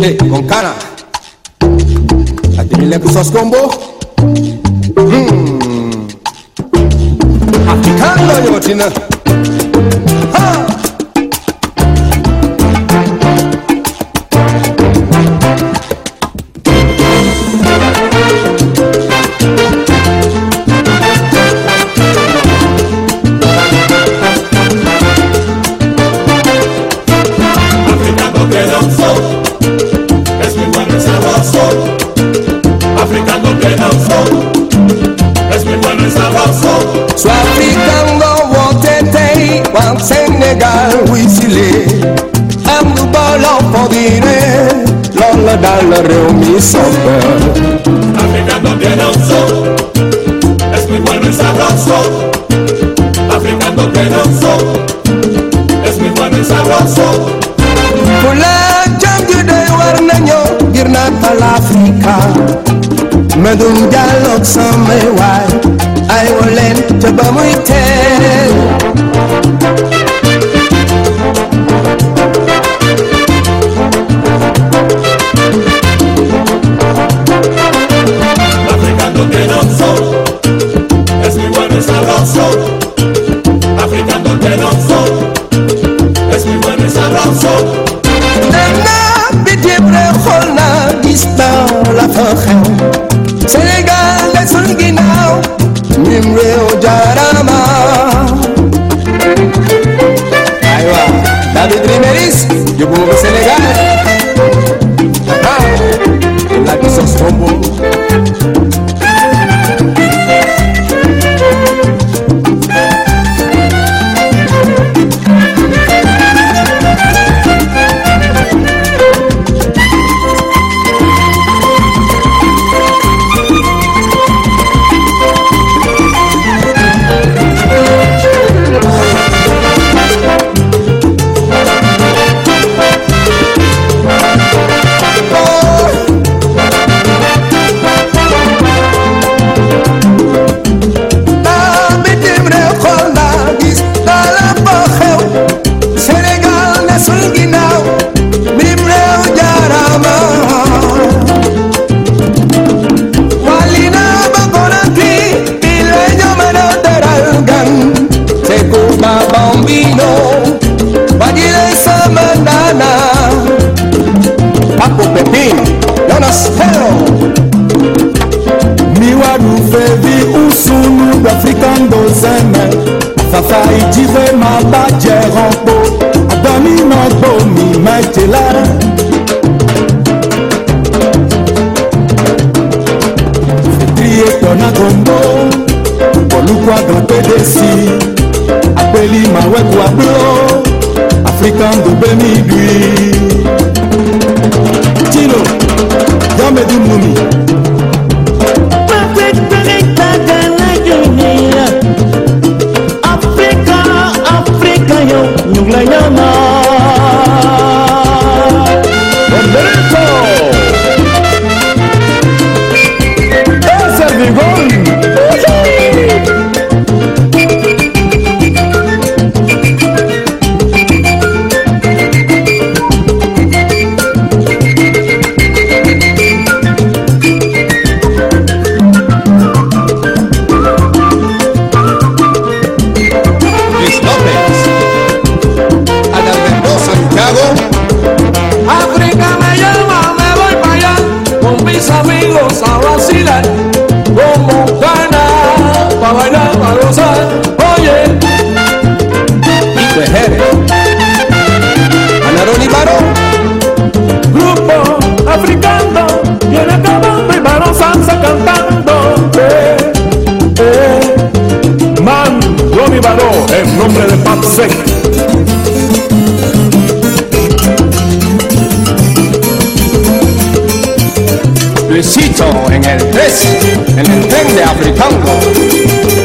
Con cara. Aquí me le puso combo. Africano yo china. Sénégal wisile am nu bolo podire lola dal réew mi soppe Africano que no son es muy bueno y sabroso. Africano que no son es muy bueno y sabroso. Pula jangu de war nañu ngir natal Afrika medum dialog sama waay ay wolen te ba muy teel Africano que no son es muy bueno y sabroso. Africano que no son es muy bueno y sabroso. Dana bitim réew xool naa gis naa la fa xew Sénégal desul ginnaaw mim réew jaarama aywa David Rimeris yóbbu ma ba Sénégal la di sos combo Fafa ijive maba jeronpo Adami nogbo mi metela Fetrie tona gombo Bolukwa gante desi Apeli maweku ablo African dobe mi dui Chino, yame du mumi La llama Roberto es el bigón África me llama, me voy para allá con mis amigos a vacilar como gana, pa' bailar, pa' gozar, oye y Jerez, Anaron y Barón grupo africano viene acabando y Barón salsa cantando Man, Ronnie Barón en nombre de Pap Sec. Luisito en el 3, en el tren de Africano.